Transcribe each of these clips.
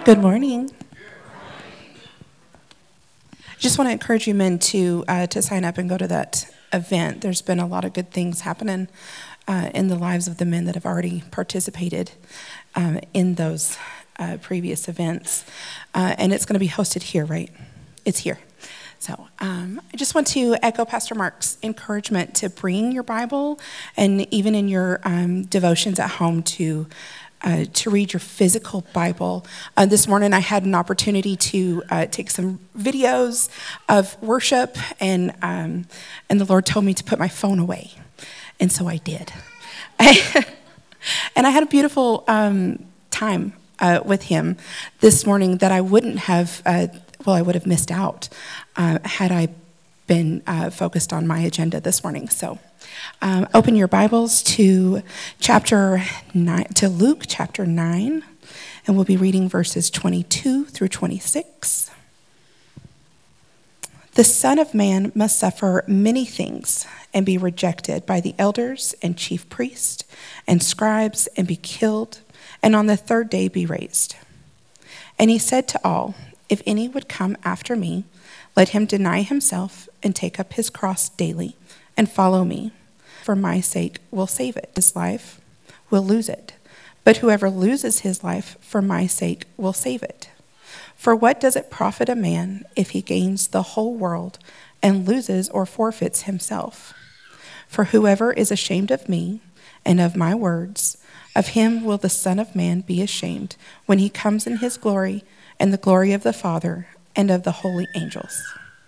Good morning. Just want to encourage you men to sign up and go to that event. There's been a lot of good things happening in the lives of the men that have already participated in those previous events. And it's going to be hosted here, right? It's here. So I just want to echo Pastor Mark's encouragement to bring your Bible and even in your devotions at home to read your physical Bible. This morning I had an opportunity to take some videos of worship, and the Lord told me to put my phone away, and so I did. And I had a beautiful time with him this morning that I wouldn't have, I would have missed out had I been focused on my agenda this morning. So open your Bibles to Luke chapter 9, and we'll be reading verses 22 through 26. The Son of Man must suffer many things and be rejected by the elders and chief priests and scribes and be killed, and on the third day be raised. And he said to all, "If any would come after me, let him deny himself and take up his cross daily and follow me. For my sake will save it. His life will lose it. But whoever loses his life for my sake will save it. For what does it profit a man if he gains the whole world and loses or forfeits himself? For whoever is ashamed of me and of my words, of him will the Son of Man be ashamed when he comes in his glory and the glory of the Father and of the holy angels."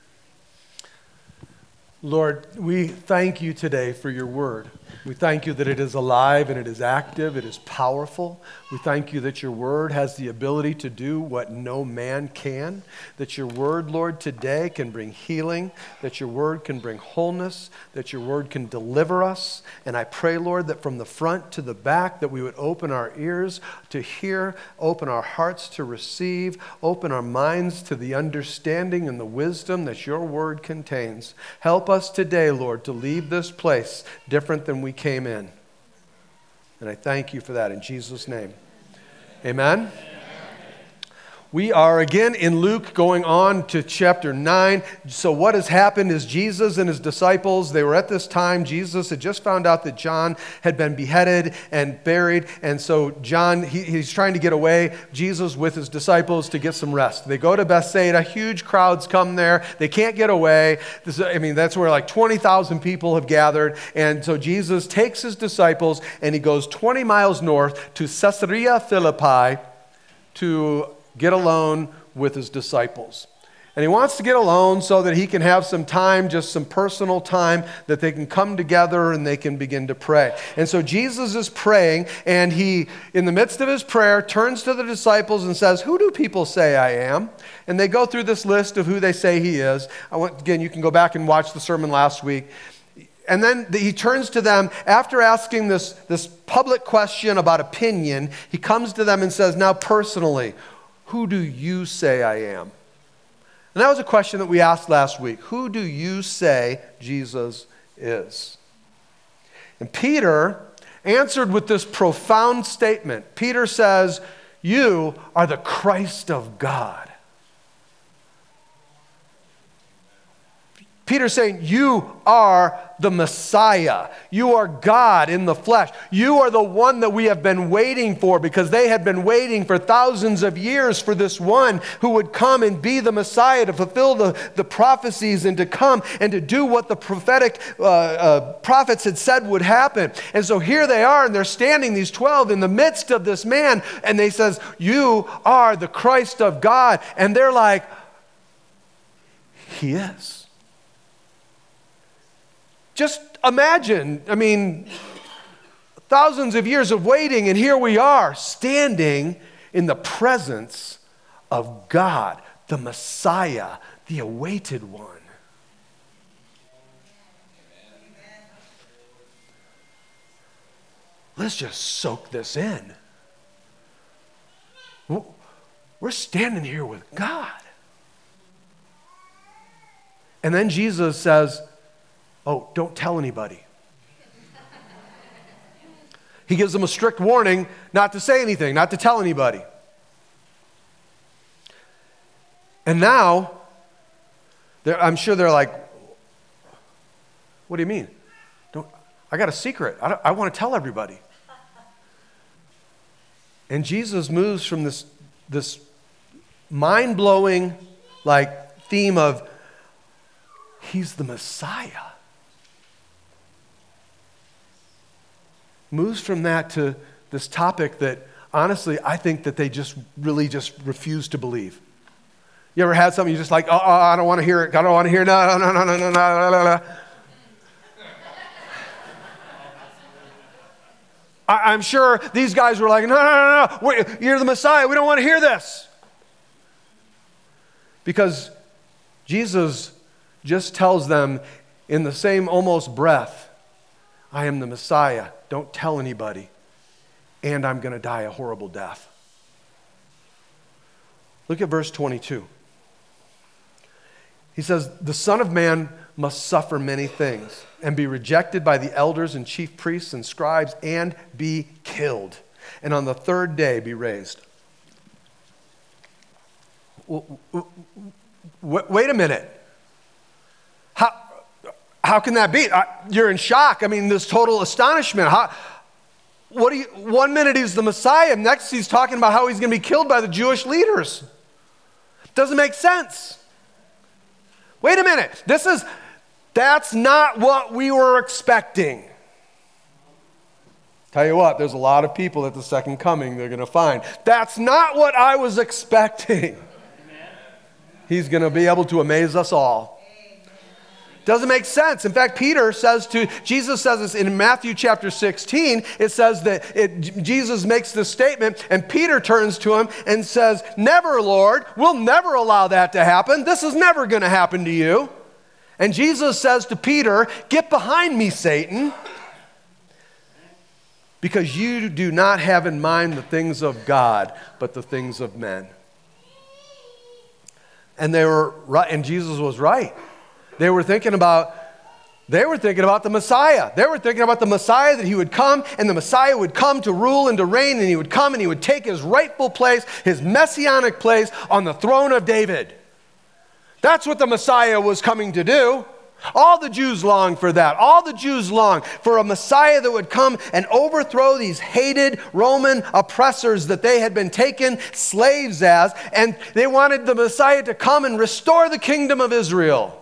Lord, we thank you today for your word. We thank you that it is alive and it is active, it is powerful. We thank you that your word has the ability to do what no man can, that your word, Lord, today can bring healing, that your word can bring wholeness, that your word can deliver us. And I pray, Lord, that from the front to the back, that we would open our ears to hear, open our hearts to receive, open our minds to the understanding and the wisdom that your word contains. Help us today, Lord, to leave this place different than we came in. And I thank you for that in Jesus' name. Amen. We are again in Luke going on to chapter 9. So what has happened is Jesus and his disciples, they were at this time, Jesus had just found out that John had been beheaded and buried. And so John, he's trying to get away, Jesus with his disciples to get some rest. They go to Bethsaida, huge crowds come there. They can't get away. That's where like 20,000 people have gathered. And so Jesus takes his disciples and he goes 20 miles north to Caesarea Philippi to get alone with his disciples. And he wants to get alone so that he can have some time, just some personal time, that they can come together and they can begin to pray. And so Jesus is praying, and he, in the midst of his prayer, turns to the disciples and says, "Who do people say I am?" And they go through this list of who they say he is. Again, you can go back and watch the sermon last week. And then he turns to them, after asking this public question about opinion, he comes to them and says, "Now personally, who do you say I am?" And that was a question that we asked last week. Who do you say Jesus is? And Peter answered with this profound statement. Peter says, "You are the Christ of God." Peter's saying, you are the Messiah. You are God in the flesh. You are the one that we have been waiting for, because they had been waiting for thousands of years for this one who would come and be the Messiah, to fulfill the prophecies and to come and to do what the prophetic prophets had said would happen. And so here they are, and they're standing, these 12, in the midst of this man, and they says, "You are the Christ of God." And they're like, "He is." Just imagine, thousands of years of waiting, and here we are standing in the presence of God, the Messiah, the awaited one. Let's just soak this in. We're standing here with God. And then Jesus says, "Oh, don't tell anybody." He gives them a strict warning not to say anything, not to tell anybody. And now, I'm sure they're like, what do you mean? I got a secret. I want to tell everybody. And Jesus moves from this mind-blowing theme of he's the Messiah. Moves from that to this topic that honestly I think that they just really refuse to believe. You ever had something you just like, oh, I don't want to hear it. I don't want to hear it. No. I'm sure these guys were like, no. You're the Messiah. We don't want to hear this. Because Jesus just tells them in the same almost breath, I am the Messiah. Don't tell anybody. And I'm going to die a horrible death. Look at verse 22. He says, the Son of Man must suffer many things and be rejected by the elders and chief priests and scribes and be killed. And on the third day be raised. Wait a minute. How can that be? You're in shock. I mean, this total astonishment. 1 minute he's the Messiah, next he's talking about how he's going to be killed by the Jewish leaders. Doesn't make sense. Wait a minute. That's not what we were expecting. Tell you what, there's a lot of people at the second coming they're going to find. That's not what I was expecting. He's going to be able to amaze us all. Doesn't make sense. In fact, Jesus says this in Matthew chapter 16. It says that Jesus makes this statement, and Peter turns to him and says, never, Lord, we'll never allow that to happen. This is never going to happen to you. And Jesus says to Peter, get behind me, Satan, because you do not have in mind the things of God, but the things of men. And they were right, and Jesus was right. They were thinking about the Messiah. They were thinking about the Messiah, that he would come, and the Messiah would come to rule and to reign, and he would come and he would take his rightful place, his messianic place on the throne of David. That's what the Messiah was coming to do. All the Jews longed for that. All the Jews longed for a Messiah that would come and overthrow these hated Roman oppressors that they had been taken slaves as, and they wanted the Messiah to come and restore the kingdom of Israel.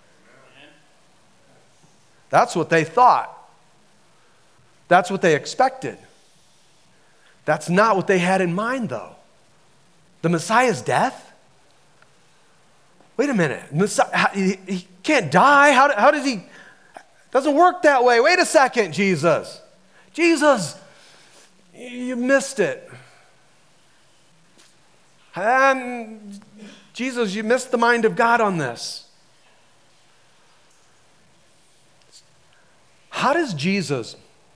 That's what they thought. That's what they expected. That's not what they had in mind, though. The Messiah's death? Wait a minute. Messiah, he can't die? How does he? Doesn't work that way. Wait a second, Jesus. Jesus, you missed it. Jesus, you missed the mind of God on this. How does Jesus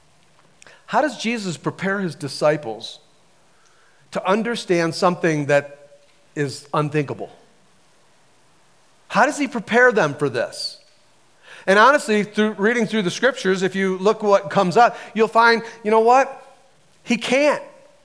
prepare his disciples to understand something that is unthinkable? How does he prepare them for this? And honestly, reading through the scriptures, if you look what comes up, you'll find, you know what? He can't.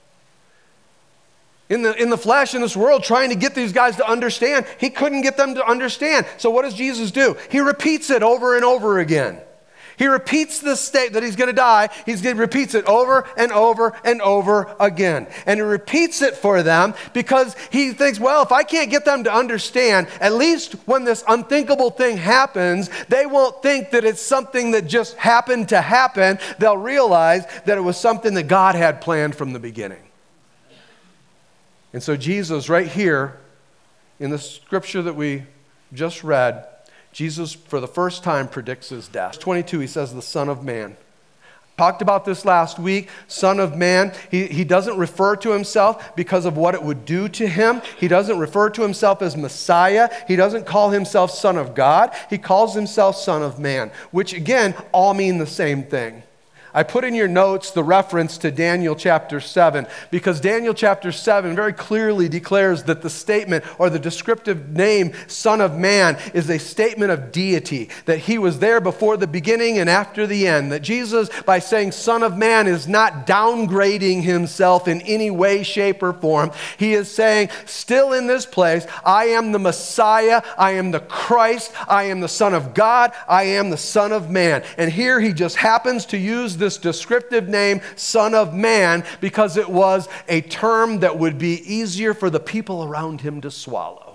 In the flesh, in this world, trying to get these guys to understand, he couldn't get them to understand. So what does Jesus do? He repeats it over and over again. He repeats the state that he's going to die. He repeats it over and over and over again. And he repeats it for them because he thinks, well, if I can't get them to understand, at least when this unthinkable thing happens, they won't think that it's something that just happened to happen. They'll realize that it was something that God had planned from the beginning. And so Jesus, right here, in the scripture that we just read, Jesus, for the first time, predicts his death. 22, he says, the Son of Man. Talked about this last week. Son of Man. He doesn't refer to himself because of what it would do to him. He doesn't refer to himself as Messiah. He doesn't call himself Son of God. He calls himself Son of Man, which again, all mean the same thing. I put in your notes the reference to Daniel chapter 7, because Daniel chapter 7 very clearly declares that the statement or the descriptive name Son of Man is a statement of deity, that he was there before the beginning and after the end, that Jesus, by saying Son of Man, is not downgrading himself in any way, shape, or form. He is saying, still in this place, I am the Messiah, I am the Christ, I am the Son of God, I am the Son of Man. And here he just happens to use this descriptive name, Son of Man, because it was a term that would be easier for the people around him to swallow.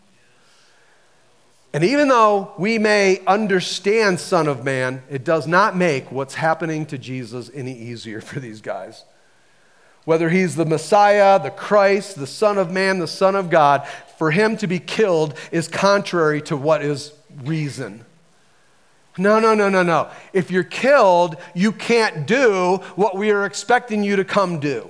And even though we may understand Son of Man, it does not make what's happening to Jesus any easier for these guys. Whether he's the Messiah, the Christ, the Son of Man, the Son of God, for him to be killed is contrary to what is reason. No. If you're killed, you can't do what we are expecting you to come do.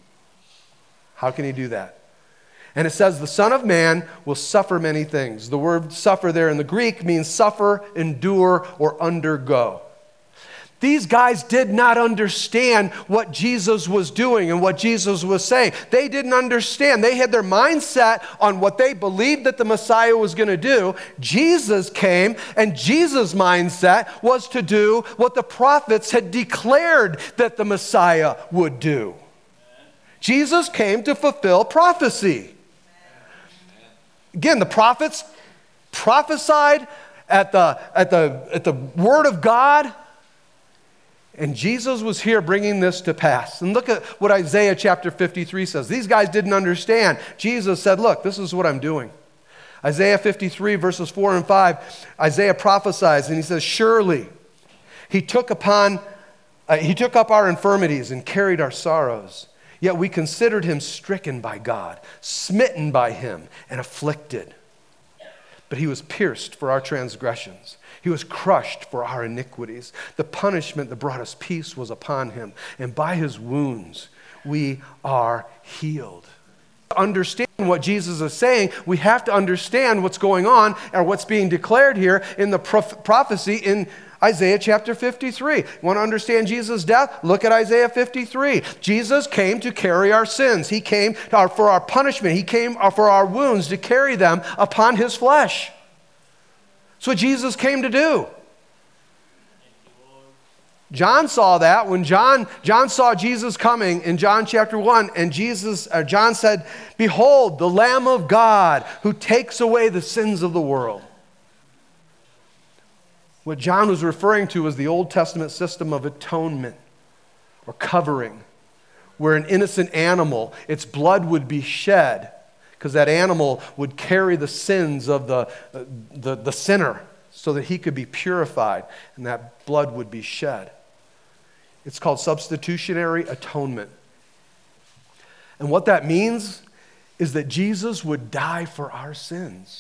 How can he do that? And it says the Son of Man will suffer many things. The word suffer there in the Greek means suffer, endure, or undergo. These guys did not understand what Jesus was doing and what Jesus was saying. They didn't understand. They had their mindset on what they believed that the Messiah was going to do. Jesus came, and Jesus' mindset was to do what the prophets had declared that the Messiah would do. Jesus came to fulfill prophecy. Again, the prophets prophesied at the word of God. And Jesus was here bringing this to pass. And look at what Isaiah chapter 53 says. These guys didn't understand. Jesus said, look, this is what I'm doing. Isaiah 53 verses 4 and 5, Isaiah prophesies and he says, surely he took up our infirmities and carried our sorrows. Yet we considered him stricken by God, smitten by him and afflicted. But he was pierced for our transgressions. He was crushed for our iniquities. The punishment that brought us peace was upon him, and by his wounds we are healed. To understand what Jesus is saying, we have to understand what's going on or what's being declared here in the prophecy in Isaiah chapter 53. You want to understand Jesus' death? Look at Isaiah 53. Jesus came to carry our sins. He came for our punishment. He came for our wounds, to carry them upon his flesh. That's what Jesus came to do. John saw that when John saw Jesus coming in John chapter 1, and John said, behold, the Lamb of God who takes away the sins of the world. What John was referring to was the Old Testament system of atonement or covering, where an innocent animal, its blood would be shed, because that animal would carry the sins of the sinner so that he could be purified, and that blood would be shed. It's called substitutionary atonement. And what that means is that Jesus would die for our sins.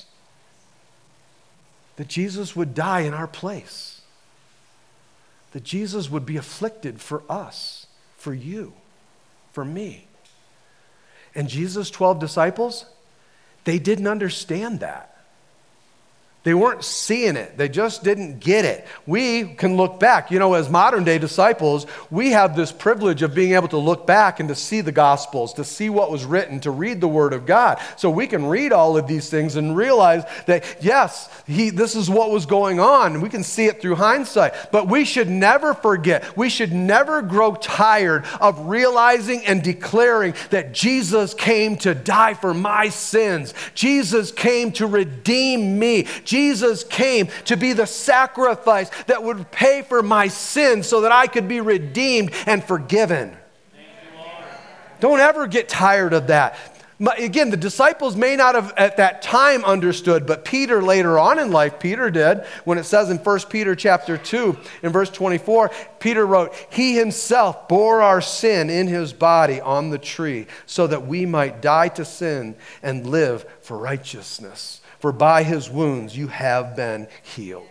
That Jesus would die in our place. That Jesus would be afflicted for us, for you, for me. And Jesus' 12 disciples, they didn't understand that. They weren't seeing it. They just didn't get it. We can look back. You know, as modern day disciples, we have this privilege of being able to look back and to see the Gospels, to see what was written, to read the Word of God. So we can read all of these things and realize that, yes, this is what was going on. We can see it through hindsight. But we should never forget. We should never grow tired of realizing and declaring that Jesus came to die for my sins. Jesus came to redeem me. Jesus came to be the sacrifice that would pay for my sins so that I could be redeemed and forgiven. Don't ever get tired of that. Again, the disciples may not have at that time understood, but Peter later on in life, Peter did. When it says in 1 Peter chapter 2, in verse 24, Peter wrote, he himself bore our sin in his body on the tree so that we might die to sin and live for righteousness. For by his wounds you have been healed.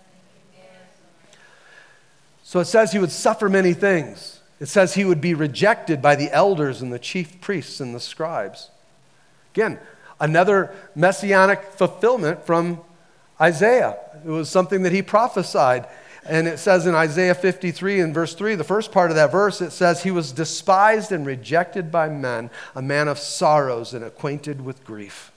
So it says he would suffer many things. It says he would be rejected by the elders and the chief priests and the scribes. Again, another messianic fulfillment from Isaiah. It was something that he prophesied. And it says in Isaiah 53 in verse 3, the first part of that verse, it says, he was despised and rejected by men, a man of sorrows and acquainted with grief.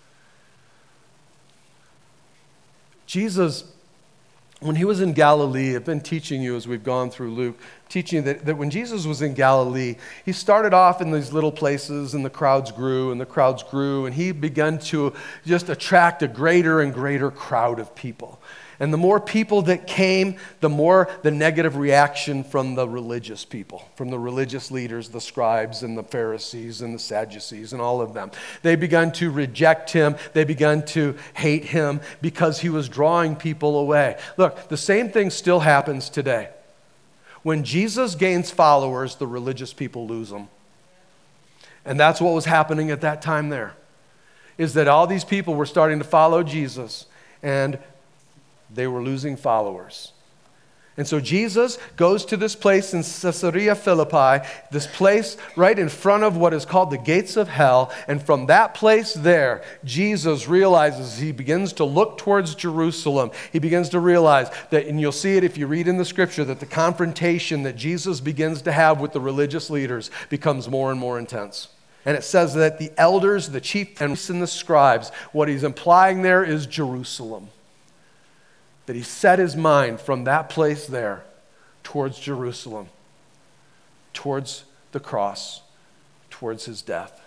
Jesus, when he was in Galilee, I've been teaching you as we've gone through Luke, teaching that when Jesus was in Galilee, he started off in these little places and the crowds grew and the crowds grew and he began to just attract a greater and greater crowd of people. And the more people that came, the more the negative reaction from the religious people, from the religious leaders, the scribes and the Pharisees and the Sadducees and all of them. They began to reject him. They began to hate him because he was drawing people away. Look, the same thing still happens today. When Jesus gains followers, the religious people lose them. And that's what was happening at that time there, is that all these people were starting to follow Jesus and they were losing followers. And so Jesus goes to this place in Caesarea Philippi, this place right in front of what is called the gates of hell. And from that place there, Jesus realizes, he begins to look towards Jerusalem. He begins to realize that, and you'll see it if you read in the scripture, that the confrontation that Jesus begins to have with the religious leaders becomes more and more intense. And it says that the elders, the chief priests, and the scribes, what he's implying there is Jerusalem. That he set his mind from that place there towards Jerusalem, towards the cross, towards his death.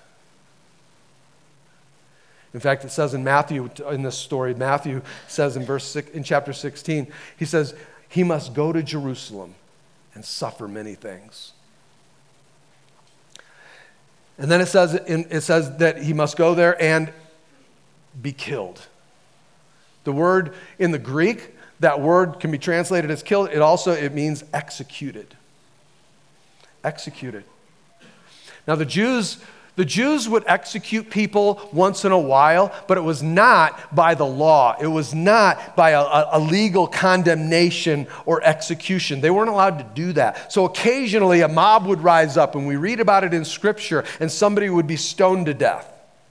In fact, it says in Matthew, in this story, Matthew says in chapter 16, he says, he must go to Jerusalem and suffer many things. And then it says that he must go there and be killed. The word in the Greek, that word can be translated as killed. It means executed. Executed. Now the Jews would execute people once in a while, but it was not by the law. It was not by a legal condemnation or execution. They weren't allowed to do that. So occasionally a mob would rise up, and we read about it in Scripture, and somebody would be stoned to death.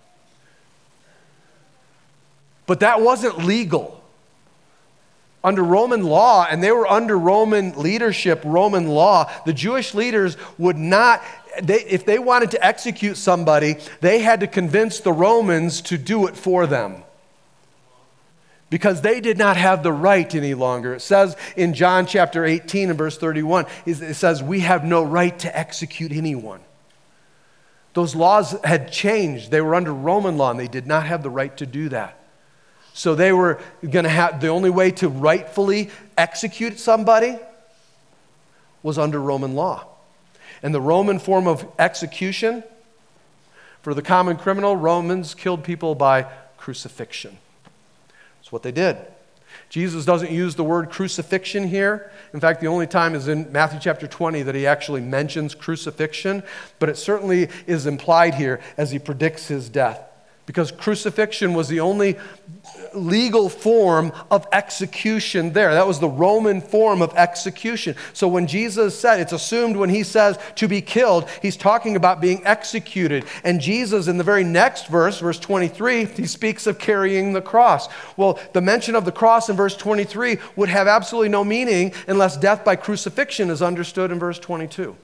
But that wasn't legal. Under Roman law, and they were under Roman leadership, Roman law, the Jewish leaders would not, if they wanted to execute somebody, they had to convince the Romans to do it for them. Because they did not have the right any longer. It says in John chapter 18 and verse 31, it says, we have no right to execute anyone. Those laws had changed. They were under Roman law, and they did not have the right to do that. So they were going to have, the only way to rightfully execute somebody was under Roman law. And the Roman form of execution, for the common criminal, Romans killed people by crucifixion. That's what they did. Jesus doesn't use the word crucifixion here. In fact, the only time is in Matthew chapter 20 that he actually mentions crucifixion, but it certainly is implied here as he predicts his death. Because crucifixion was the only legal form of execution there. That was the Roman form of execution. So when Jesus said, it's assumed when he says to be killed, he's talking about being executed. And Jesus, in the very next verse, verse 23, he speaks of carrying the cross. Well, the mention of the cross in verse 23 would have absolutely no meaning unless death by crucifixion is understood in verse 22.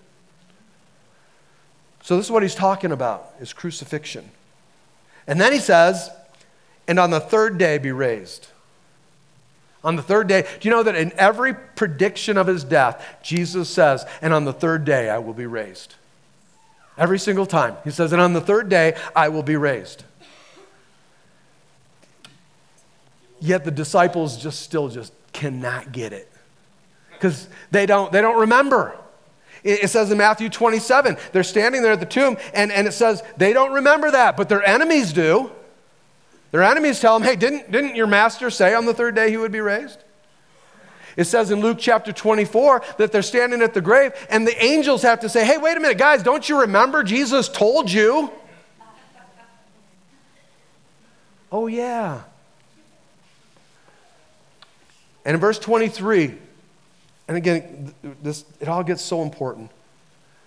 So this is what he's talking about, is crucifixion. And then he says, and on the third day be raised. On the third day, do you know that in every prediction of his death, Jesus says, and on the third day I will be raised. Every single time. He says, and on the third day I will be raised. Yet the disciples still cannot get it. Because they don't remember. It says in Matthew 27, they're standing there at the tomb, and it says they don't remember that, but their enemies do. Their enemies tell them, hey, didn't your master say on the third day he would be raised? It says in Luke chapter 24 that they're standing at the grave, and the angels have to say, hey, wait a minute, guys, don't you remember Jesus told you? Oh, yeah. And in verse 23, and again, it all gets so important.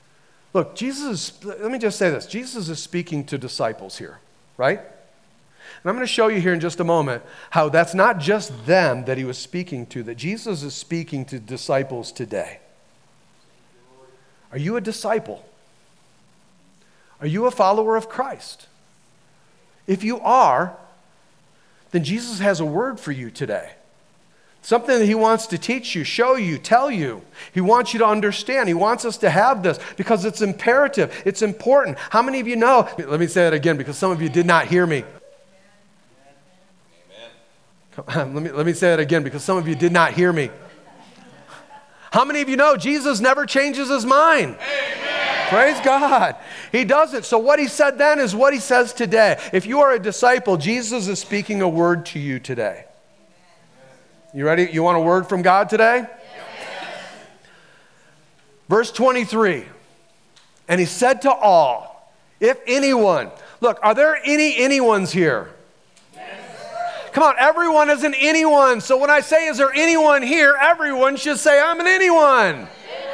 Look, let me just say this. Jesus is speaking to disciples here, right? And I'm going to show you here in just a moment how that's not just them that he was speaking to, that Jesus is speaking to disciples today. Are you a disciple? Are you a follower of Christ? If you are, then Jesus has a word for you today. Something that he wants to teach you, show you, tell you. He wants you to understand. He wants us to have this because it's imperative. It's important. How many of you know? Let me say that again because some of you did not hear me. Amen. Let me say that again because some of you did not hear me. How many of you know Jesus never changes his mind? Amen. Praise God. He doesn't. So what he said then is what he says today. If you are a disciple, Jesus is speaking a word to you today. You ready? You want a word from God today? Yes. Verse 23. And he said to all, if anyone. Look, are there any anyones here? Yes. Come on, everyone is an anyone. So when I say, is there anyone here? Everyone should say, I'm an anyone.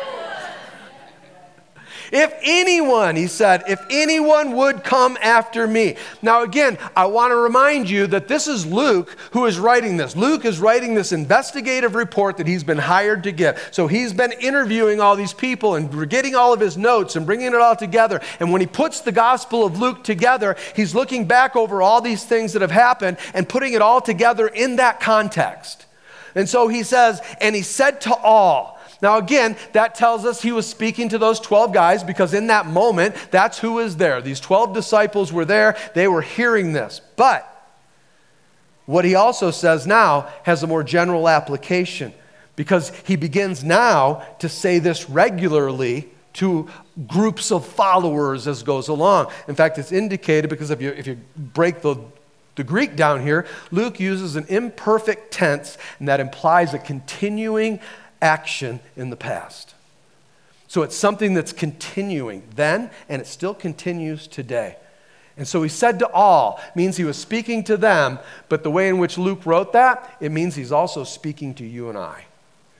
If anyone, he said, if anyone would come after me. Now again, I want to remind you that this is Luke who is writing this. Luke is writing this investigative report that he's been hired to give. So he's been interviewing all these people and getting all of his notes and bringing it all together. And when he puts the Gospel of Luke together, he's looking back over all these things that have happened and putting it all together in that context. And so he says, and he said to all. Now again, that tells us he was speaking to those 12 guys because in that moment, that's who was there. These 12 disciples were there. They were hearing this. But what he also says now has a more general application because he begins now to say this regularly to groups of followers as goes along. In fact, it's indicated because if you break the Greek down here, Luke uses an imperfect tense, and that implies a continuing action in the past. So it's something that's continuing then, and it still continues today. And so he said to all, means he was speaking to them, but the way in which Luke wrote that, it means he's also speaking to you and I. Amen.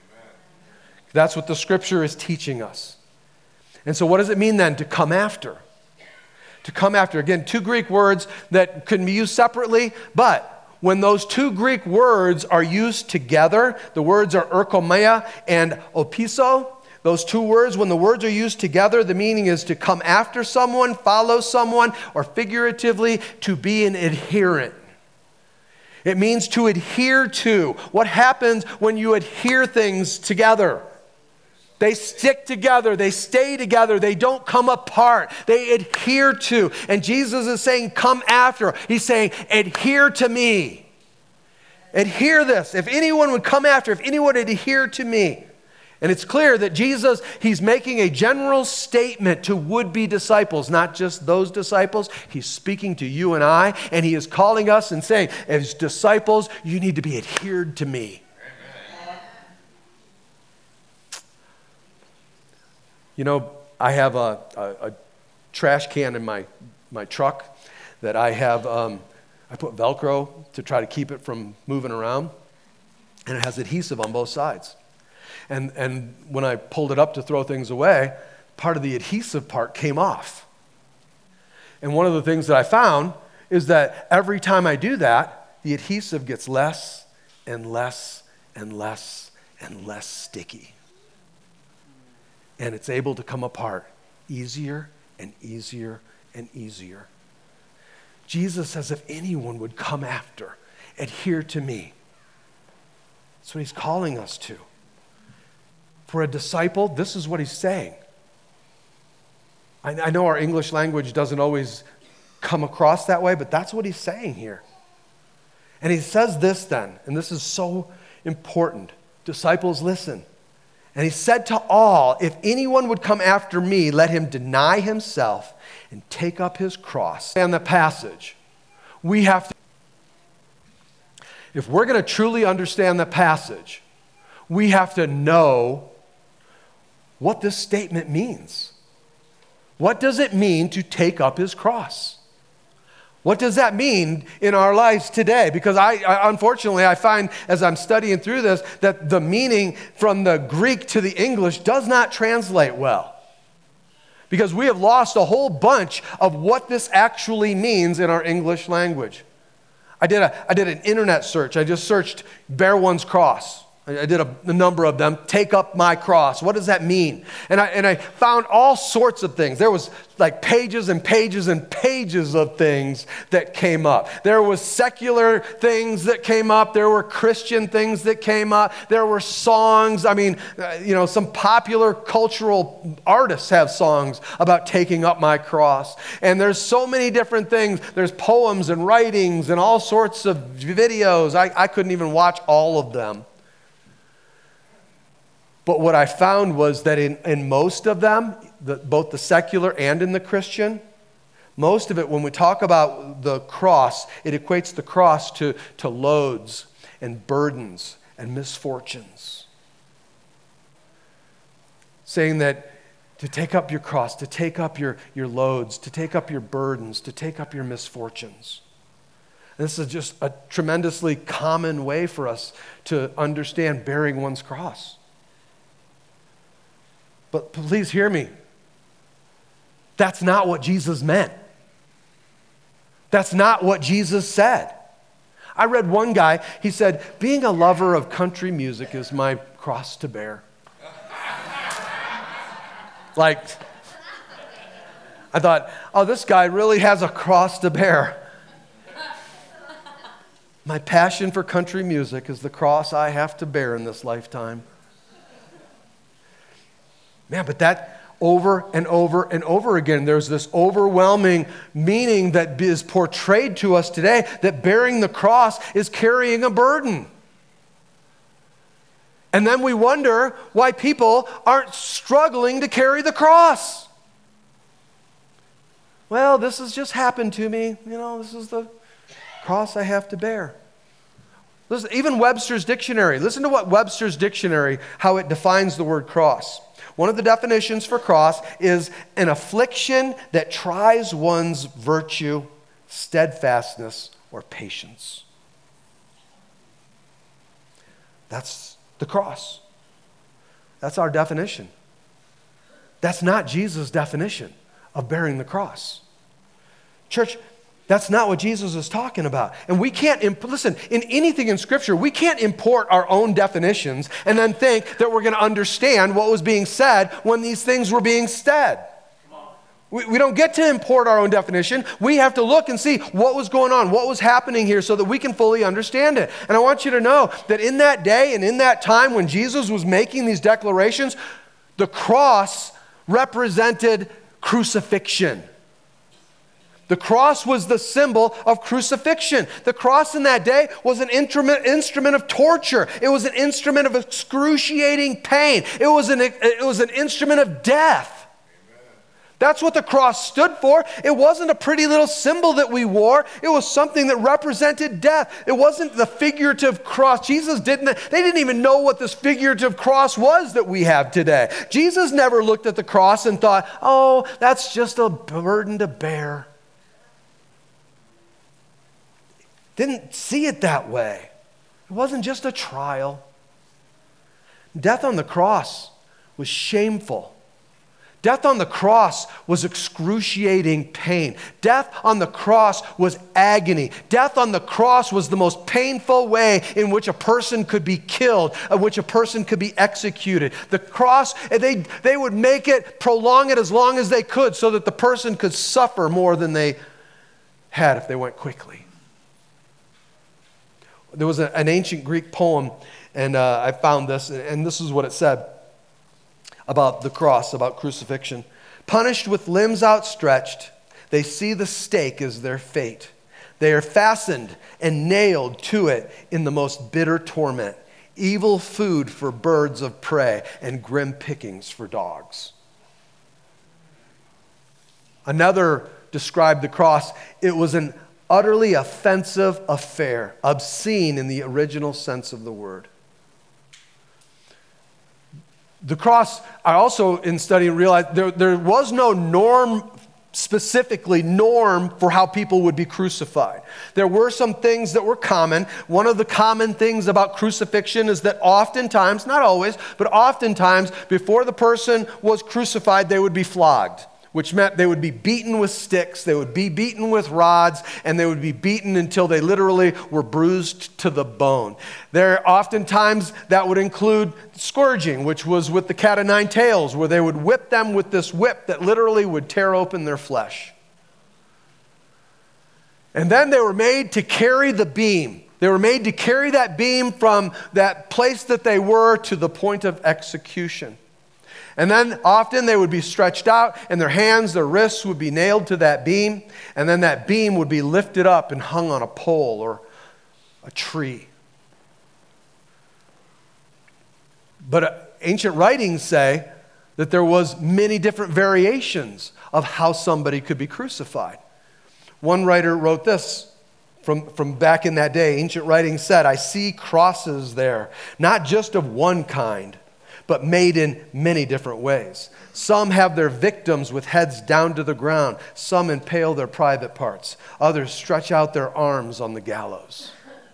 That's what the scripture is teaching us. And so what does it mean then to come after? To come after, again, two Greek words that can be used separately, but when those two Greek words are used together, the words are erchomeia and opiso. Those two words, when the words are used together, the meaning is to come after someone, follow someone, or figuratively, to be an adherent. It means to adhere to. What happens when you adhere things together? They stick together, they stay together, they don't come apart, they adhere to. And Jesus is saying, come after. He's saying, adhere to me. Adhere this. If anyone would come after, if anyone would adhere to me. And it's clear that Jesus, he's making a general statement to would-be disciples, not just those disciples. He's speaking to you and I, and he is calling us and saying, as disciples, you need to be adhered to me. You know, I have a trash can in my truck that I have, I put Velcro to try to keep it from moving around, and it has adhesive on both sides. And when I pulled it up to throw things away, part of the adhesive part came off. And one of the things that I found is that every time I do that, the adhesive gets less and less and less and less sticky. And it's able to come apart easier and easier and easier. Jesus says, if anyone would come after, adhere to me. That's what he's calling us to. For a disciple, this is what he's saying. I know our English language doesn't always come across that way, but that's what he's saying here. And he says this then, and this is so important. Disciples, listen. And he said to all, if anyone would come after me, let him deny himself and take up his cross. And the passage, we have to, if we're going to truly understand the passage, we have to know what this statement means. What does it mean to take up his cross? What does that mean in our lives today? Because unfortunately, I find as I'm studying through this that the meaning from the Greek to the English does not translate well. Because we have lost a whole bunch of what this actually means in our English language. I did an internet search. I just searched bear one's cross. I did a number of them. Take up my cross. What does that mean? And I found all sorts of things. There was like pages and pages and pages of things that came up. There was secular things that came up. There were Christian things that came up. There were songs. I mean, some popular cultural artists have songs about taking up my cross. And there's so many different things. There's poems and writings and all sorts of videos. I couldn't even watch all of them. But what I found was that in most of them, both the secular and in the Christian, most of it, when we talk about the cross, it equates the cross to loads and burdens and misfortunes. Saying that to take up your cross, to take up your loads, to take up your burdens, to take up your misfortunes. And this is just a tremendously common way for us to understand bearing one's cross. But please hear me. That's not what Jesus meant. That's not what Jesus said. I read one guy, he said, being a lover of country music is my cross to bear. Like, I thought, oh, this guy really has a cross to bear. My passion for country music is the cross I have to bear in this lifetime. Man, but that over and over and over again, there's this overwhelming meaning that is portrayed to us today that bearing the cross is carrying a burden. And then we wonder why people aren't struggling to carry the cross. Well, this has just happened to me. This is the cross I have to bear. Listen, even Webster's Dictionary. Listen to what Webster's Dictionary, how it defines the word cross. One of the definitions for cross is an affliction that tries one's virtue, steadfastness, or patience. That's the cross. That's our definition. That's not Jesus' definition of bearing the cross. Church, that's not what Jesus is talking about. And we can't, listen, in anything in Scripture, we can't import our own definitions and then think that we're going to understand what was being said when these things were being said. We don't get to import our own definition. We have to look and see what was going on, what was happening here so that we can fully understand it. And I want you to know that in that day and in that time when Jesus was making these declarations, the cross represented crucifixion. The cross was the symbol of crucifixion. The cross in that day was an instrument of torture. It was an instrument of excruciating pain. It was an instrument of death. That's what the cross stood for. It wasn't a pretty little symbol that we wore. It was something that represented death. It wasn't the figurative cross. They didn't even know what this figurative cross was that we have today. Jesus never looked at the cross and thought, oh, that's just a burden to bear. Didn't see it that way. It wasn't just a trial. Death on the cross was shameful. Death on the cross was excruciating pain. Death on the cross was agony. Death on the cross was the most painful way in which a person could be killed, in which a person could be executed. The cross, they would prolong it as long as they could so that the person could suffer more than they had if they went quickly. There was an ancient Greek poem, and I found this, and this is what it said about the cross, about crucifixion. Punished with limbs outstretched, they see the stake as their fate. They are fastened and nailed to it in the most bitter torment, evil food for birds of prey and grim pickings for dogs. Another described the cross. It was an utterly offensive affair, obscene in the original sense of the word. The cross, I also, in studying, realized there was no specifically norm for how people would be crucified. There were some things that were common. One of the common things about crucifixion is that oftentimes, not always, but oftentimes, before the person was crucified, they would be flogged. which meant they would be beaten with sticks, they would be beaten with rods, and they would be beaten until they literally were bruised to the bone. Oftentimes that would include scourging, which was with the cat o' nine tails, where they would whip them with this whip that literally would tear open their flesh. And then they were made to carry the beam. They were made to carry that beam from that place that they were to the point of execution. And then often they would be stretched out, and their hands, their wrists would be nailed to that beam, and then that beam would be lifted up and hung on a pole or a tree. But ancient writings say that there was many different variations of how somebody could be crucified. One writer wrote this from back in that day. Ancient writings said, "I see crosses there, not just of one kind, but made in many different ways. Some have their victims with heads down to the ground. Some impale their private parts. Others stretch out their arms on the gallows."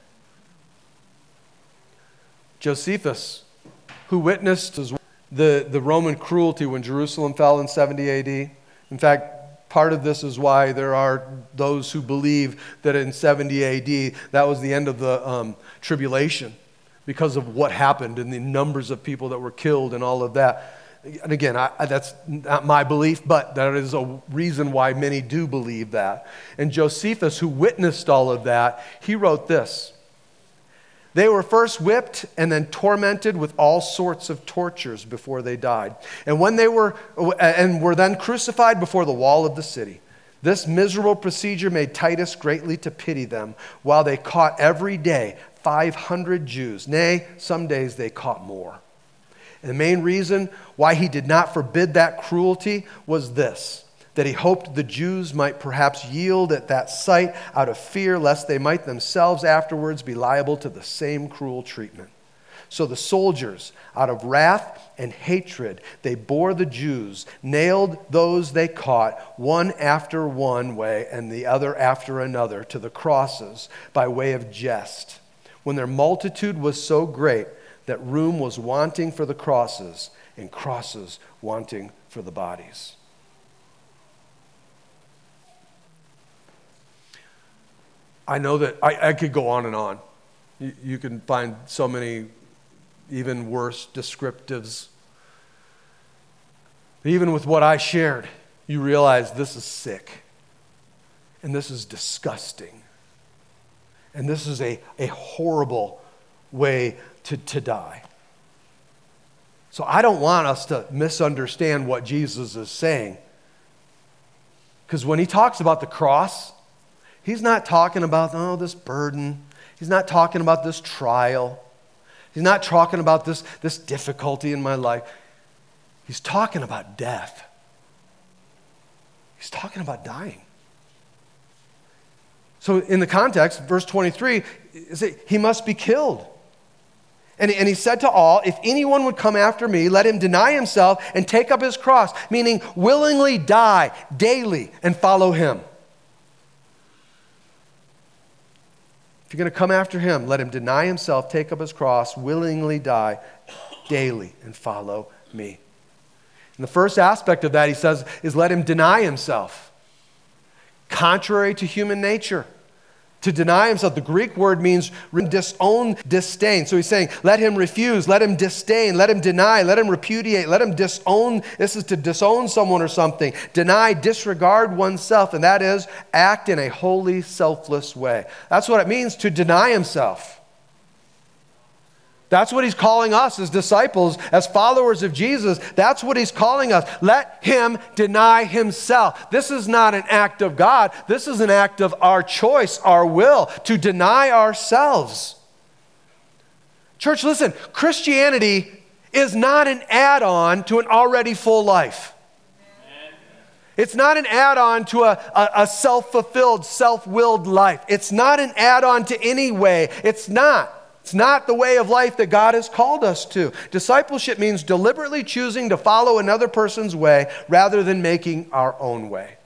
Josephus, who witnessed the Roman cruelty when Jerusalem fell in 70 AD. In fact, part of this is why there are those who believe that in 70 AD, that was the end of the tribulation, because of what happened and the numbers of people that were killed and all of that. And again, that's not my belief, but that is a reason why many do believe that. And Josephus, who witnessed all of that, he wrote this: "They were first whipped and then tormented with all sorts of tortures before they died, and were then crucified before the wall of the city. This miserable procedure made Titus greatly to pity them, while they caught every day 500 Jews. Nay, some days they caught more. And the main reason why he did not forbid that cruelty was this, that he hoped the Jews might perhaps yield at that sight out of fear, lest they might themselves afterwards be liable to the same cruel treatment. So the soldiers, out of wrath and hatred, they bore the Jews, nailed those they caught, one after one way and the other after another, to the crosses by way of jest, when their multitude was so great that room was wanting for the crosses and crosses wanting for the bodies." I know that I could go on and on. You can find so many even worse descriptives. Even with what I shared, you realize this is sick, and this is disgusting, and this is a horrible way to die. So I don't want us to misunderstand what Jesus is saying, because when he talks about the cross, he's not talking about, this burden. He's not talking about this trial. He's not talking about this difficulty in my life. He's talking about death. He's talking about dying. So in the context, verse 23, he must be killed. And he said to all, "If anyone would come after me, let him deny himself and take up his cross," meaning willingly die daily and follow him. If you're going to come after him, let him deny himself, take up his cross, willingly die daily and follow me. And the first aspect of that, he says, is let him deny himself. Contrary to human nature. To deny himself, the Greek word means disown, disdain. So he's saying, let him refuse, let him disdain, let him deny, let him repudiate, let him disown. This is to disown someone or something. Deny, disregard oneself, and that is act in a wholly selfless way. That's what it means to deny himself. That's what he's calling us as disciples, as followers of Jesus. That's what he's calling us. Let him deny himself. This is not an act of God. This is an act of our choice, our will, to deny ourselves. Church, listen, Christianity is not an add-on to an already full life. It's not an add-on to a self-fulfilled, self-willed life. It's not an add-on to any way. It's not. It's not the way of life that God has called us to. Discipleship means deliberately choosing to follow another person's way rather than making our own way.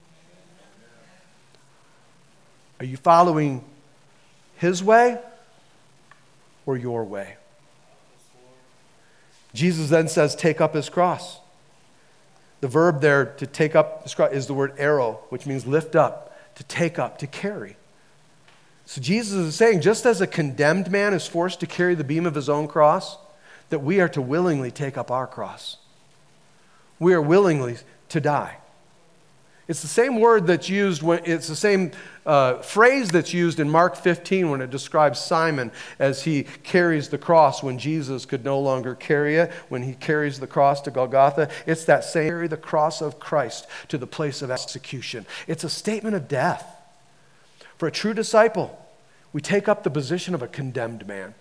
Are you following his way or your way? Jesus then says, take up his cross. The verb there to take up is the word arrow, which means lift up, to take up, to carry. So Jesus is saying, just as a condemned man is forced to carry the beam of his own cross, that we are to willingly take up our cross. We are willingly to die. It's the same word that's used it's the same phrase that's used in Mark 15 when it describes Simon as he carries the cross when Jesus could no longer carry it, when he carries the cross to Golgotha. It's that same, carry the cross of Christ to the place of execution. It's a statement of death. For a true disciple, we take up the position of a condemned man.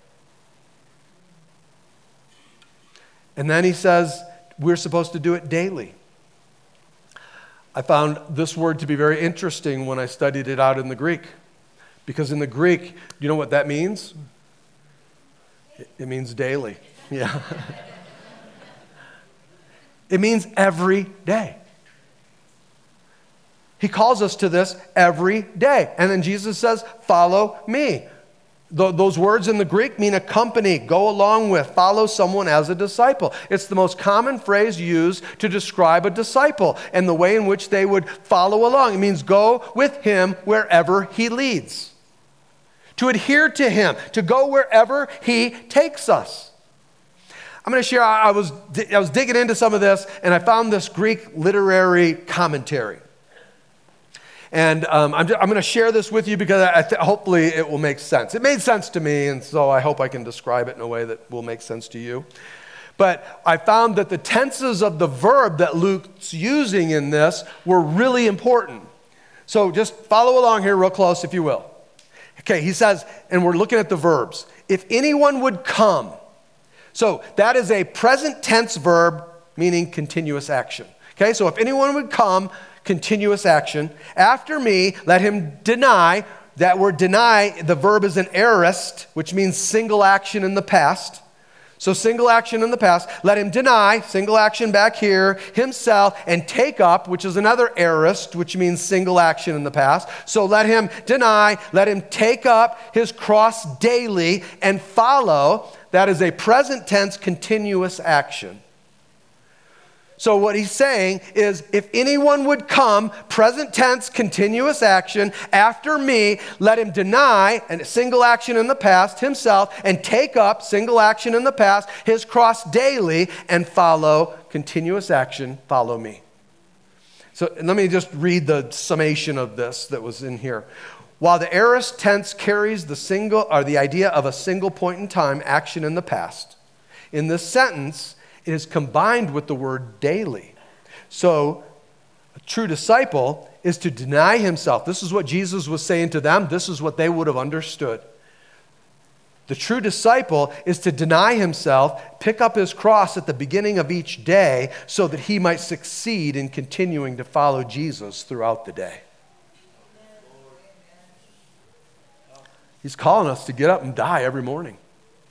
And then he says we're supposed to do it daily. I found this word to be very interesting when I studied it out in the Greek. Because in the Greek, do you know what that means? It means daily. Yeah. It means every day. He calls us to this every day. And then Jesus says, follow me. Those words in the Greek mean accompany, go along with, follow someone as a disciple. It's the most common phrase used to describe a disciple and the way in which they would follow along. It means go with him wherever he leads. To adhere to him, to go wherever he takes us. I'm going to share, I was digging into some of this and I found this Greek literary commentary. And I'm going to share this with you because hopefully it will make sense. It made sense to me, and so I hope I can describe it in a way that will make sense to you. But I found that the tenses of the verb that Luke's using in this were really important. So just follow along here real close, if you will. Okay, he says, and we're looking at the verbs. If anyone would come. So that is a present tense verb, meaning continuous action. Okay, so if anyone would come, continuous action. After me, let him deny. That word deny, the verb is an aorist, which means single action in the past. So single action in the past. Let him deny, single action back here, himself, and take up, which is another aorist, which means single action in the past. So let him deny, let him take up his cross daily and follow. That is a present tense continuous action. So what he's saying is, if anyone would come, present tense, continuous action, after me, let him deny, and single action in the past, himself, and take up, single action in the past, his cross daily, and follow, continuous action, follow me. So let me just read the summation of this that was in here. While the aorist tense carries the idea of a single point in time, action in the past, in this sentence, it is combined with the word daily. So a true disciple is to deny himself. This is what Jesus was saying to them. This is what they would have understood. The true disciple is to deny himself, pick up his cross at the beginning of each day so that he might succeed in continuing to follow Jesus throughout the day. He's calling us to get up and die every morning.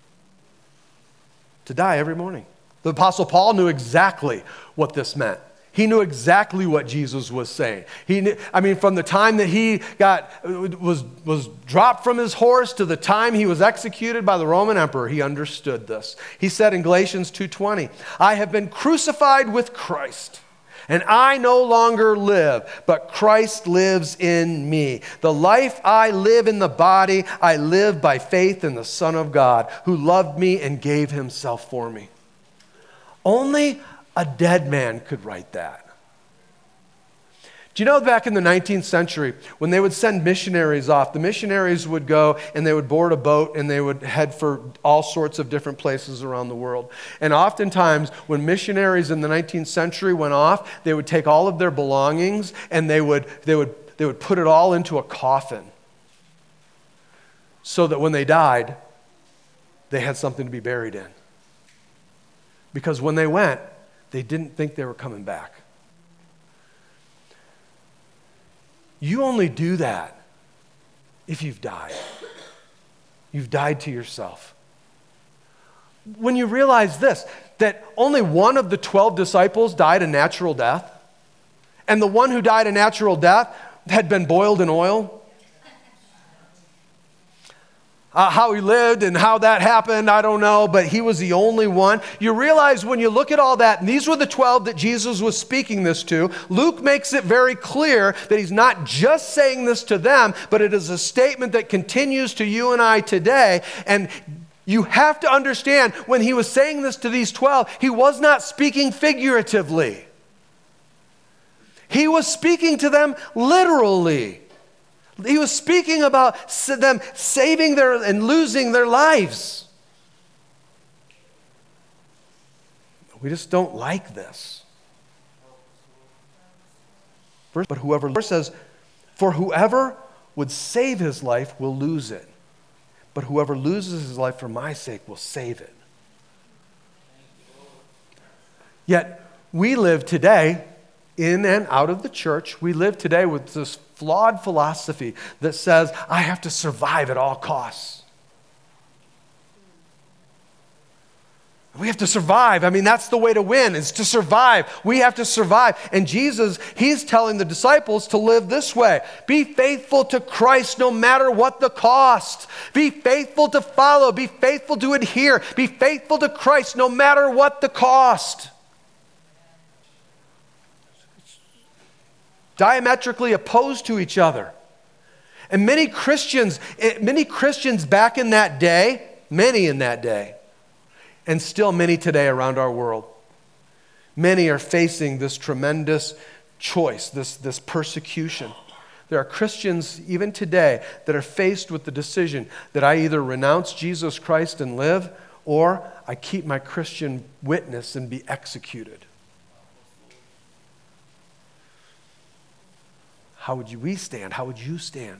To die every morning. The Apostle Paul knew exactly what this meant. He knew exactly what Jesus was saying. He knew, from the time that he was dropped from his horse to the time he was executed by the Roman emperor, he understood this. He said in Galatians 2:20, I have been crucified with Christ, and I no longer live, but Christ lives in me. The life I live in the body, I live by faith in the Son of God, who loved me and gave himself for me. Only a dead man could write that. Do you know back in the 19th century, when they would send missionaries off, the missionaries would go and they would board a boat and they would head for all sorts of different places around the world. And oftentimes, when missionaries in the 19th century went off, they would take all of their belongings and they would put it all into a coffin so that when they died, they had something to be buried in. Because when they went, they didn't think they were coming back. You only do that if you've died. You've died to yourself. When you realize this, that only one of the 12 disciples died a natural death, and the one who died a natural death had been boiled in oil. How he lived and how that happened, I don't know, but he was the only one. You realize when you look at all that, and these were the 12 that Jesus was speaking this to, Luke makes it very clear that he's not just saying this to them, but it is a statement that continues to you and I today. And you have to understand, when he was saying this to these 12, he was not speaking figuratively. He was speaking to them literally. He was speaking about them saving and losing their lives. We just don't like this. But whoever says, for whoever would save his life will lose it. But whoever loses his life for my sake will save it. Yet we live today in and out of the church. We live today with this flawed philosophy that says, I have to survive at all costs. We have to survive. I mean, that's the way to win, is to survive. We have to survive. And Jesus, he's telling the disciples to live this way. Be faithful to Christ no matter what the cost. Be faithful to follow. Be faithful to adhere. Be faithful to Christ no matter what the cost. Diametrically opposed to each other. And many Christians back in that day, many in that day, and still many today around our world, many are facing this tremendous choice, this persecution. There are Christians even today that are faced with the decision that I either renounce Jesus Christ and live, or I keep my Christian witness and be executed. How would we stand? How would you stand?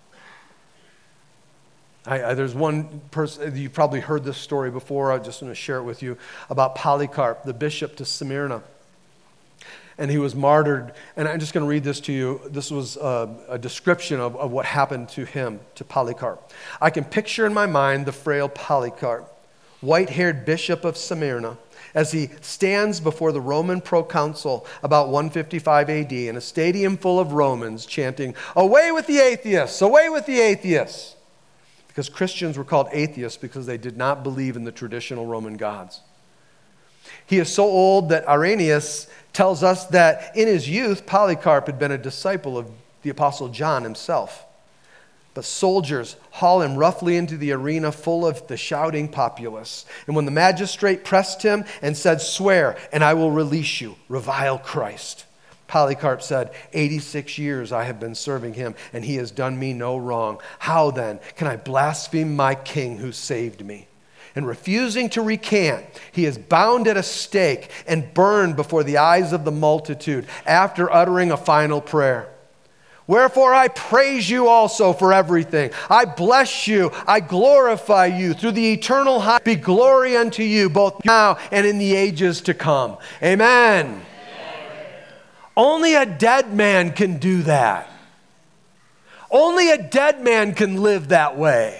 There's one person, you've probably heard this story before, I just want to share it with you, about Polycarp, the bishop to Smyrna. And he was martyred, and I'm just going to read this to you. This was a description of what happened to him, to Polycarp. I can picture in my mind the frail Polycarp, white-haired bishop of Smyrna, as he stands before the Roman proconsul about 155 AD in a stadium full of Romans chanting, "Away with the atheists! Away with the atheists!" Because Christians were called atheists because they did not believe in the traditional Roman gods. He is so old that Irenaeus tells us that in his youth, Polycarp had been a disciple of the Apostle John himself. But soldiers haul him roughly into the arena full of the shouting populace. And when the magistrate pressed him and said, "Swear, and I will release you, revile Christ," Polycarp said, 86 years I have been serving him, and he has done me no wrong. How then can I blaspheme my king who saved me? And refusing to recant, he is bound at a stake and burned before the eyes of the multitude after uttering a final prayer. "Wherefore I praise you also for everything. I bless you, I glorify you. Through the eternal high be glory unto you, both now and in the ages to come." Amen. Amen. Only a dead man can do that. Only a dead man can live that way.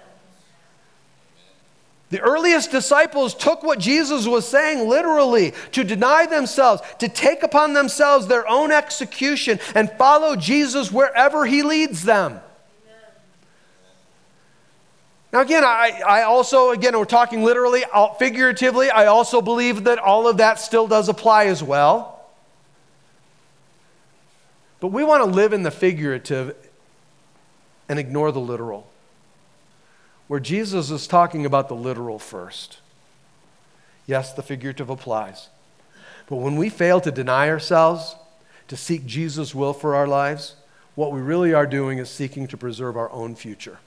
The earliest disciples took what Jesus was saying literally, to deny themselves, to take upon themselves their own execution and follow Jesus wherever he leads them. Now again, I also, we're talking literally, figuratively, I also believe that all of that still does apply as well. But we want to live in the figurative and ignore the literal, where Jesus is talking about the literal first. Yes, the figurative applies. But when we fail to deny ourselves, to seek Jesus' will for our lives, what we really are doing is seeking to preserve our own future.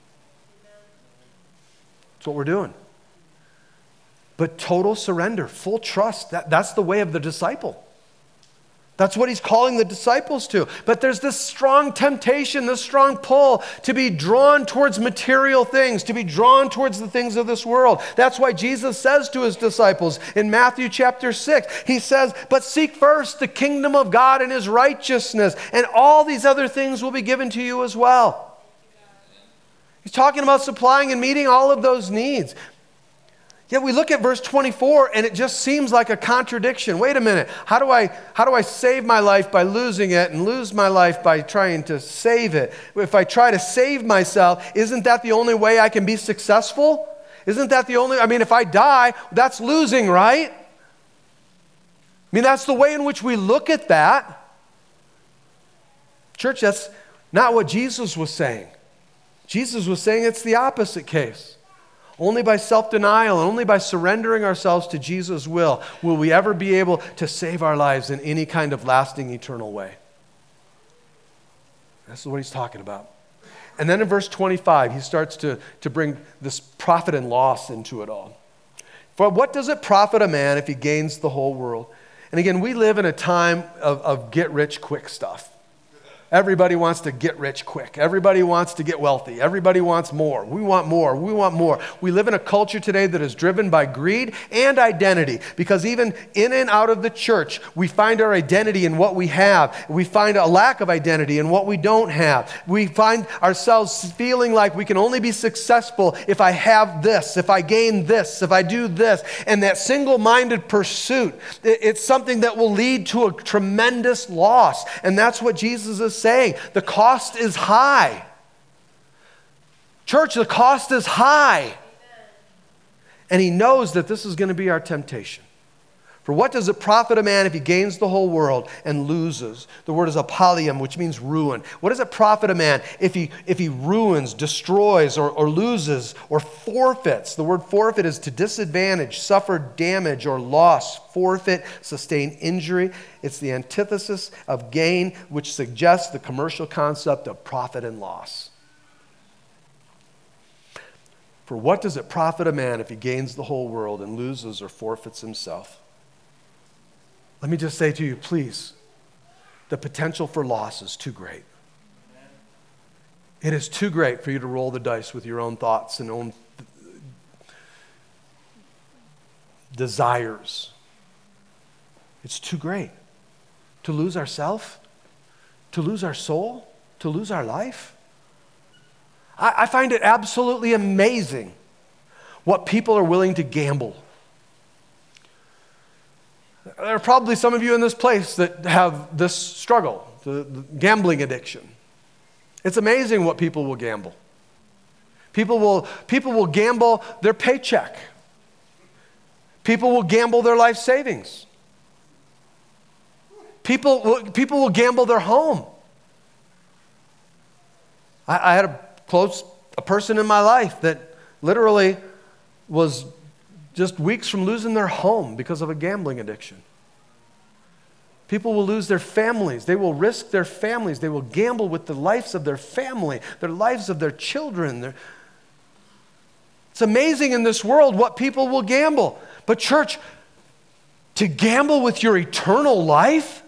That's what we're doing. But total surrender, full trust, that's the way of the disciple. That's what he's calling the disciples to. But there's this strong temptation, this strong pull to be drawn towards material things, to be drawn towards the things of this world. That's why Jesus says to his disciples in Matthew chapter 6, he says, "But seek first the kingdom of God and his righteousness, and all these other things will be given to you as well." He's talking about supplying and meeting all of those needs. Yet we look at verse 24 and it just seems like a contradiction. Wait a minute. How do I save my life by losing it and lose my life by trying to save it? If I try to save myself, isn't that the only way I can be successful? Isn't that the only, if I die, that's losing, right? That's the way in which we look at that. Church, that's not what Jesus was saying. Jesus was saying it's the opposite case. Only by self-denial and only by surrendering ourselves to Jesus' will we ever be able to save our lives in any kind of lasting, eternal way. That's what he's talking about. And then in verse 25, he starts to bring this profit and loss into it all. For what does it profit a man if he gains the whole world? And again, we live in a time of get-rich-quick stuff. Everybody wants to get rich quick. Everybody wants to get wealthy. Everybody wants more. We want more. We want more. We live in a culture today that is driven by greed and identity, because even in and out of the church, we find our identity in what we have. We find a lack of identity in what we don't have. We find ourselves feeling like we can only be successful if I have this, if I gain this, if I do this. And that single-minded pursuit, it's something that will lead to a tremendous loss. And that's what Jesus is saying. The cost is high. Church, the cost is high. And he knows that this is going to be our temptation. For what does it profit a man if he gains the whole world and loses? The word is apollyon, which means ruin. What does it profit a man if he ruins, destroys, or loses, or forfeits? The word forfeit is to disadvantage, suffer damage or loss, forfeit, sustain injury. It's the antithesis of gain, which suggests the commercial concept of profit and loss. For what does it profit a man if he gains the whole world and loses or forfeits himself? Let me just say to you, please, the potential for loss is too great. It is too great for you to roll the dice with your own thoughts and own desires. It's too great to lose ourselves, to lose our soul, to lose our life. I find it absolutely amazing what people are willing to gamble. There are probably some of you in this place that have this struggle, the gambling addiction. It's amazing what people will gamble. People will gamble their paycheck. People will gamble their life savings. People will gamble their home. I had a person in my life that literally was just weeks from losing their home because of a gambling addiction. People will lose their families. They will risk their families. They will gamble with the lives of their family, their lives of their children. It's amazing in this world what people will gamble. But church, to gamble with your eternal life?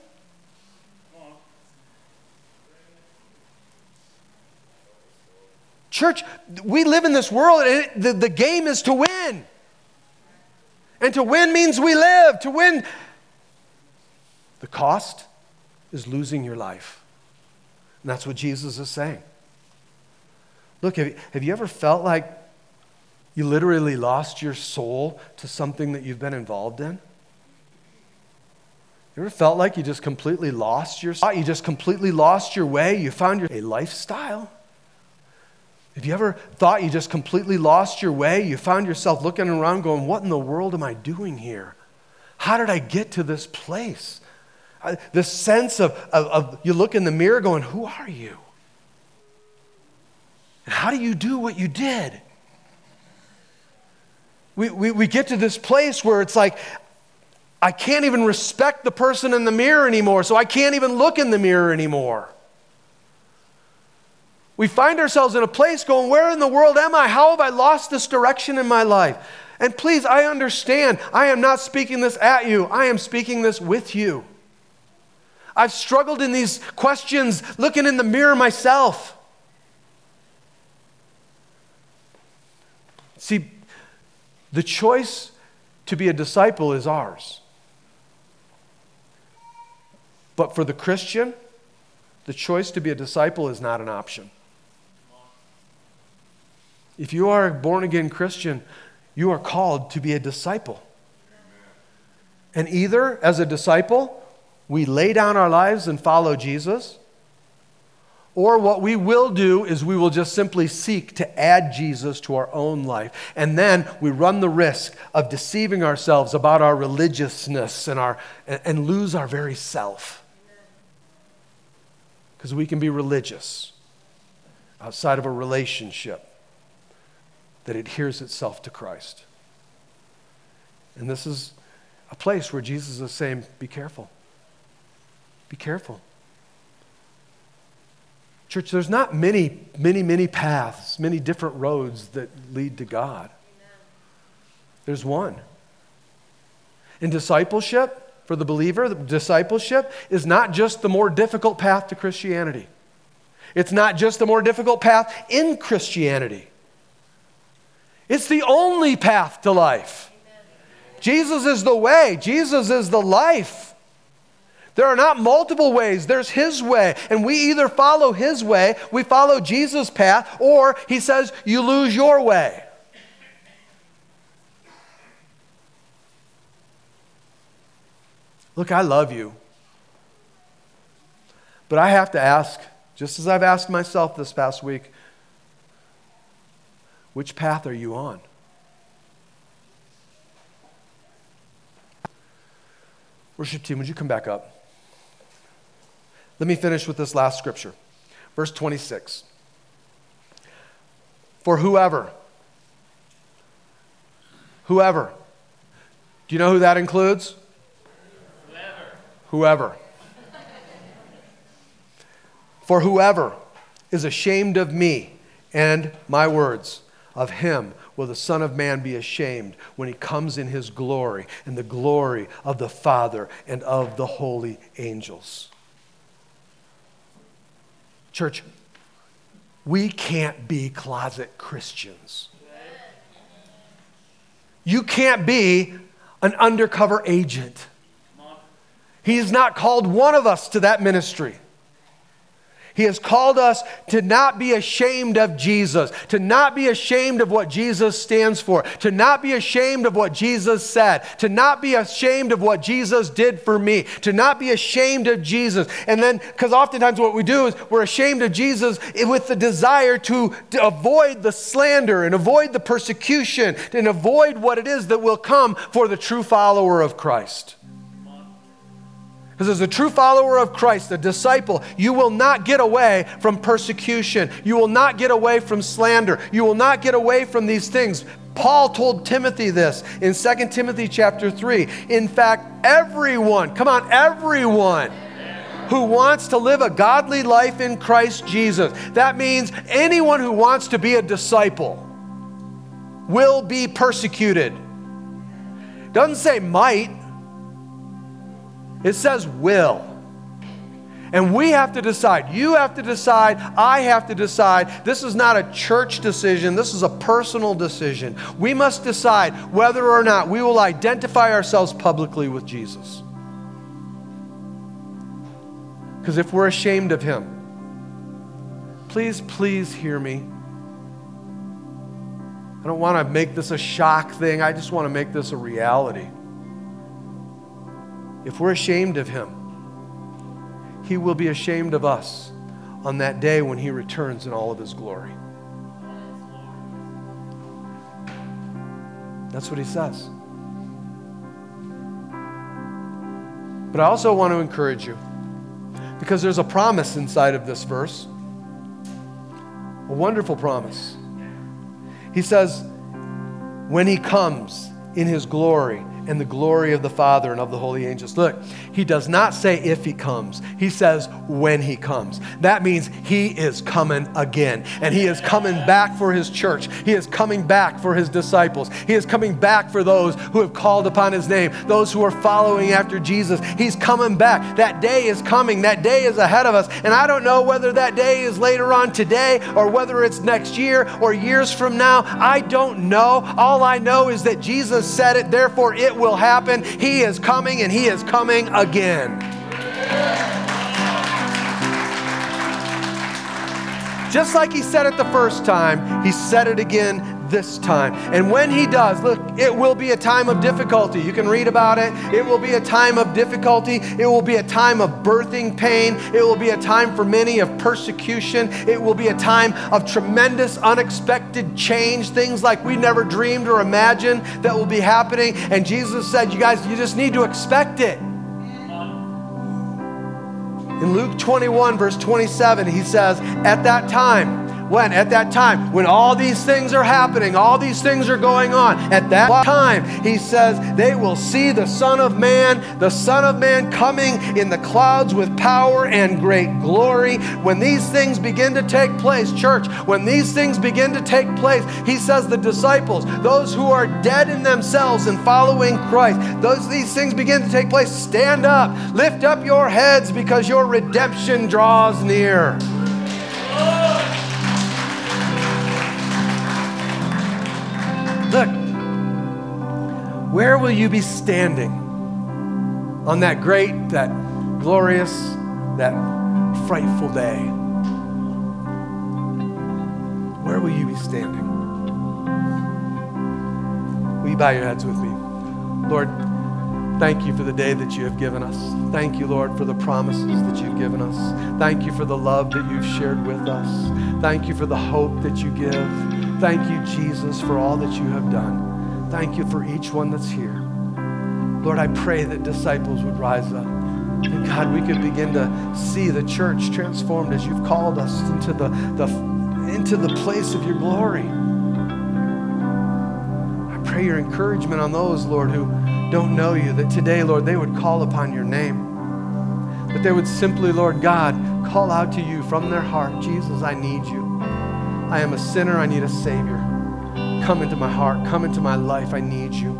Church, we live in this world and the game is to win. And to win means we live. To win, the cost is losing your life. And that's what Jesus is saying. Look, have you ever felt like you literally lost your soul to something that you've been involved in? You ever felt like you just completely lost your soul? You just completely lost your way? You found a lifestyle? Have you ever thought you just completely lost your way? You found yourself looking around going, what in the world am I doing here? How did I get to this place? This sense of you look in the mirror going, who are you? And how do you do what you did? We get to this place where it's like, I can't even respect the person in the mirror anymore, so I can't even look in the mirror anymore. We find ourselves in a place going, where in the world am I? How have I lost this direction in my life? And please, I understand. I am not speaking this at you. I am speaking this with you. I've struggled in these questions, looking in the mirror myself. See, the choice to be a disciple is ours. But for the Christian, the choice to be a disciple is not an option. If you are a born-again Christian, You are called to be a disciple. And either as a disciple, we lay down our lives and follow Jesus, or what we will do is we will just simply seek to add Jesus to our own life. And then we run the risk of deceiving ourselves about our religiousness and lose our very self. Because we can be religious outside of a relationship that adheres itself to Christ. And this is a place where Jesus is saying, be careful. Be careful. Church, there's not many paths, many different roads that lead to God. There's one. In discipleship, for the believer, the discipleship is not just the more difficult path to Christianity. It's not just the more difficult path in Christianity. It's the only path to life. Jesus is the way. Jesus is the life. There are not multiple ways. There's His way. And we either follow His way, we follow Jesus' path, or He says, you lose your way. Look, I love you. But I have to ask, just as I've asked myself this past week, which path are you on? Worship team, would you come back up? Let me finish with this last scripture. Verse 26. For whoever. Do you know who that includes? Whoever. For whoever is ashamed of me and my words, of him will the Son of Man be ashamed when he comes in his glory and the glory of the Father and of the holy angels. Church, we can't be closet Christians. You can't be an undercover agent. He's not called one of us to that ministry. He has called us to not be ashamed of Jesus, to not be ashamed of what Jesus stands for, to not be ashamed of what Jesus said, to not be ashamed of what Jesus did for me, to not be ashamed of Jesus. And then, because oftentimes what we do is we're ashamed of Jesus with the desire to avoid the slander and avoid the persecution and avoid what it is that will come for the true follower of Christ. Because as a true follower of Christ, a disciple, you will not get away from persecution. You will not get away from slander. You will not get away from these things. Paul told Timothy this in 2 Timothy chapter 3. In fact, everyone who wants to live a godly life in Christ Jesus, that means anyone who wants to be a disciple will be persecuted. It doesn't say might. It says will. And we have to decide. You have to decide. I have to decide. This is not a church decision. This is a personal decision. We must decide whether or not we will identify ourselves publicly with Jesus. Because if we're ashamed of Him, please hear me. I don't want to make this a shock thing. I just want to make this a reality. If we're ashamed of Him, He will be ashamed of us on that day when He returns in all of His glory. That's what He says. But I also want to encourage you, because there's a promise inside of this verse, a wonderful promise. He says, when He comes in His glory, and the glory of the Father and of the holy angels. Look, He does not say if He comes. He says when He comes. That means He is coming again. And He is coming back for His church. He is coming back for His disciples. He is coming back for those who have called upon His name, those who are following after Jesus. He's coming back. That day is coming. That day is ahead of us. And I don't know whether that day is later on today or whether it's next year or years from now. I don't know. All I know is that Jesus said it, therefore it will happen. He is coming and He is coming again. Just like He said it the first time, He said it again this time. And when he does, look, it will be a time of difficulty. You can read about it. It will be a time of difficulty. It will be a time of birthing pain. It will be a time for many of persecution. It will be a time of tremendous, unexpected change, things like we never dreamed or imagined that will be happening. And Jesus said, you guys, you just need to expect it. In Luke 21, verse 27, he says, at that time, when all these things are happening, all these things are going on, at that time, he says, they will see the Son of Man coming in the clouds with power and great glory. When these things begin to take place, church, when these things begin to take place, he says the disciples, those who are dead in themselves and following Christ, these things begin to take place, stand up, lift up your heads because your redemption draws near. Look, where will you be standing on that great, that glorious, that frightful day? Where will you be standing? Will you bow your heads with me? Lord, thank you for the day that you have given us. Thank you, Lord, for the promises that you've given us. Thank you for the love that you've shared with us. Thank you for the hope that you give. Thank you, Jesus, for all that you have done. Thank you for each one that's here. Lord, I pray that disciples would rise up. And God, we could begin to see the church transformed as you've called us into the place of your glory. I pray your encouragement on those, Lord, who don't know you, that today, Lord, they would call upon your name. That they would simply, Lord God, call out to you from their heart, Jesus, I need you. I am a sinner, I need a Savior. Come into my heart, come into my life, I need you.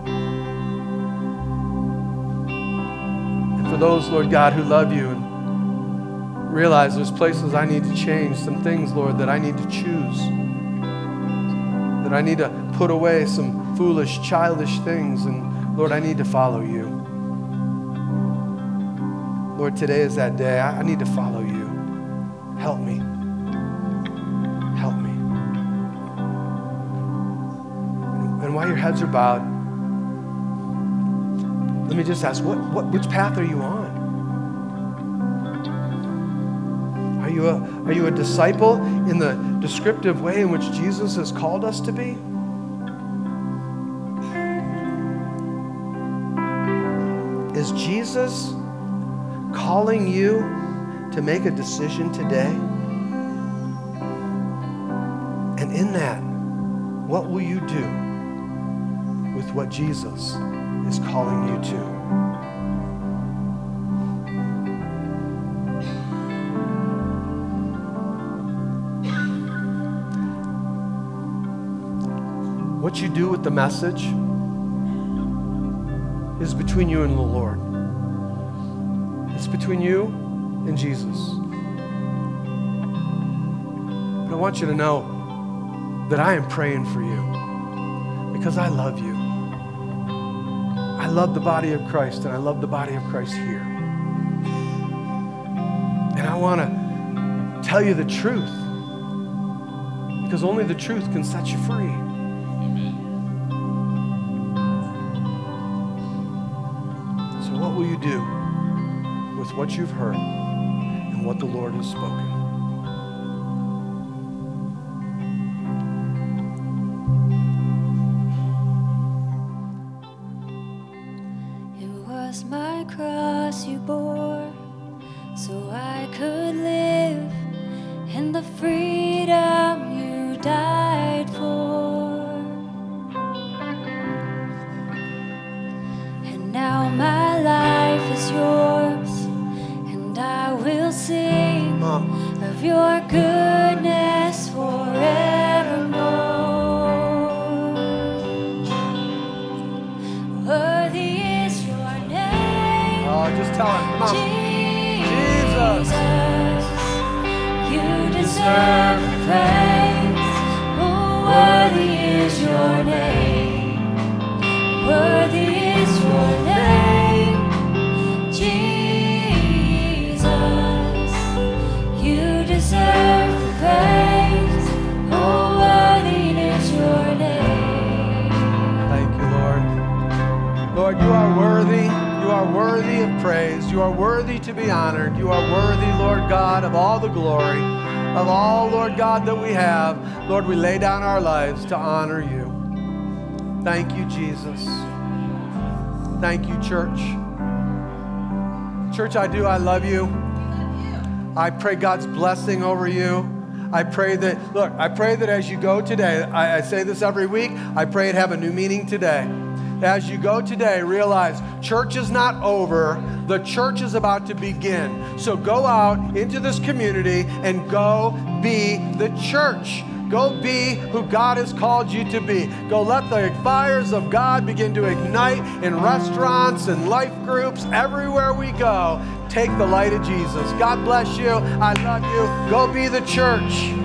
And for those, Lord God, who love you and realize there's places I need to change, some things, Lord, that I need to choose, that I need to put away some foolish, childish things, and Lord, I need to follow you. Lord, today is that day. I need to follow you. Help me. Help me. And while your heads are bowed, let me just ask, which path are you on? Are you a disciple in the descriptive way in which Jesus has called us to be? Is Jesus calling you to make a decision today? And in that, what will you do with what Jesus is calling you to? What you do with the message is between you and the Lord. It's between you and Jesus. But I want you to know that I am praying for you because I love you. I love the body of Christ, and I love the body of Christ here. And I want to tell you the truth because only the truth can set you free. What will you do with what you've heard and what the Lord has spoken? It was my cross you bore, so I could live in the freedom you died for. And now my life is yours, and I will sing of your goodness forevermore. Worthy is your name. Oh, just tell him, come on. Jesus, you deserve the praise. Oh, worthy is your name. Worthy is your name, Jesus. You deserve praised. You are worthy to be honored. You are worthy, Lord God, of all the glory, of all, Lord God, that we have. Lord, we lay down our lives to honor you. Thank you, Jesus. Thank you, church. Church, I love you. I pray God's blessing over you. I pray that as you go today, I say this every week, I pray it have a new meaning today. As you go today, realize church is not over. The church is about to begin. So go out into this community and go be the church. Go be who God has called you to be. Go let the fires of God begin to ignite in restaurants and life groups. Everywhere we go, take the light of Jesus. God bless you. I love you. Go be the church.